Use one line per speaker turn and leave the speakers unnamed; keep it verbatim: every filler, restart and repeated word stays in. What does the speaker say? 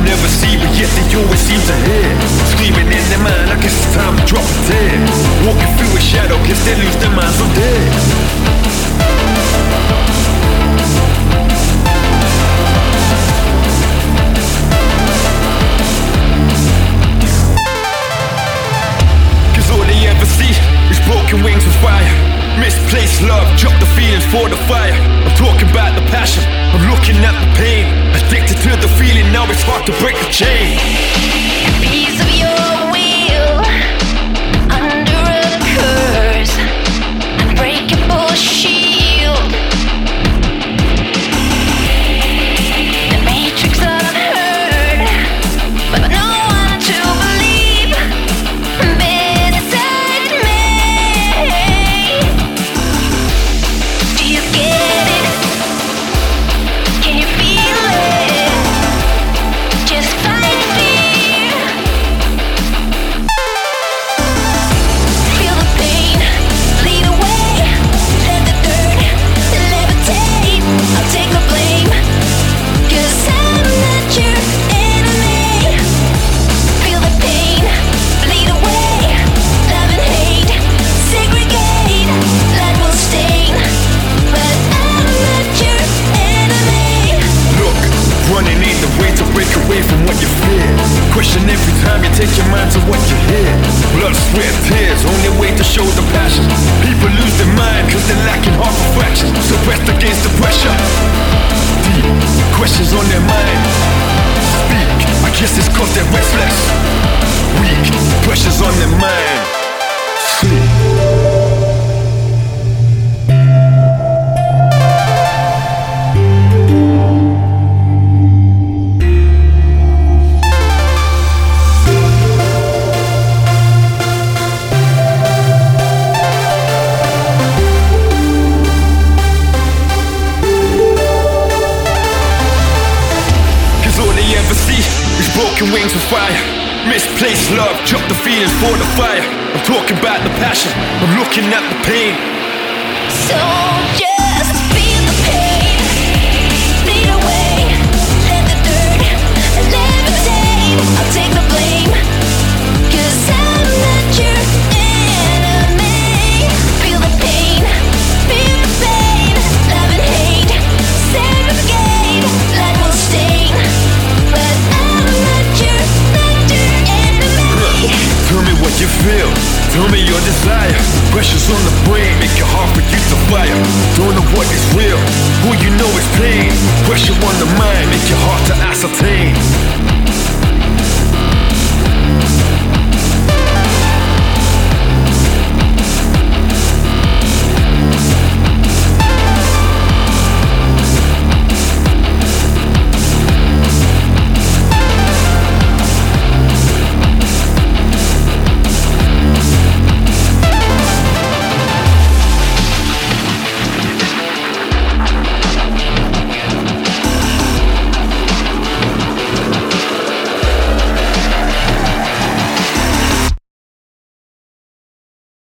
never see, but yet they always seem to hear. Screaming in their mind, I guess it's time to drop a tear. Walking through a shadow, guess they lose their minds on dead. All they ever see is broken wings with fire. Misplaced love, drop the feelings for the fire. I'm talking about the passion, I'm looking at the pain. Addicted to the feeling, now it's hard to break the chain.
A piece of your will under a curse, unbreakable shield. The matrix unheard, but no one to believe. Beside me, do you get it? Can you feel it? Just fight fear. Feel the pain, lead away. Let the dirt levitate. I'll take the blame, 'cause I'm not your enemy. Feel the pain, bleed away. Love and hate, segregate. Light will stain, but I'm not your enemy.
Look, running ain't the way to break away from what you fear. Question every time you take your mind to what you hear. Blood, sweat, tears, only way to show the passion. People lose their mind cause they're lacking half a fraction. Suppressed against the pressure. Deep questions on their mind. Speak, I guess it's cause they're restless. Weak, pressures on their mind. Sleep. Broken wings with fire. Misplaced love, drop the feelings for the fire. I'm talking about the passion, I'm looking at the pain.
So just feel the pain, bleed away. Let the dirt levitate. I'll take the blame, 'cause I'm not your enemy. Feel the pain, feel the pain. Love and hate, segregate. Light will stain, but I'm not your, not your enemy.
Tell me what you feel, tell me your desire. Pressures on the brain, make it hard for you to fire. Don't know what is real, all you know is pain. Pressure on the mind, make it hard to ascertain.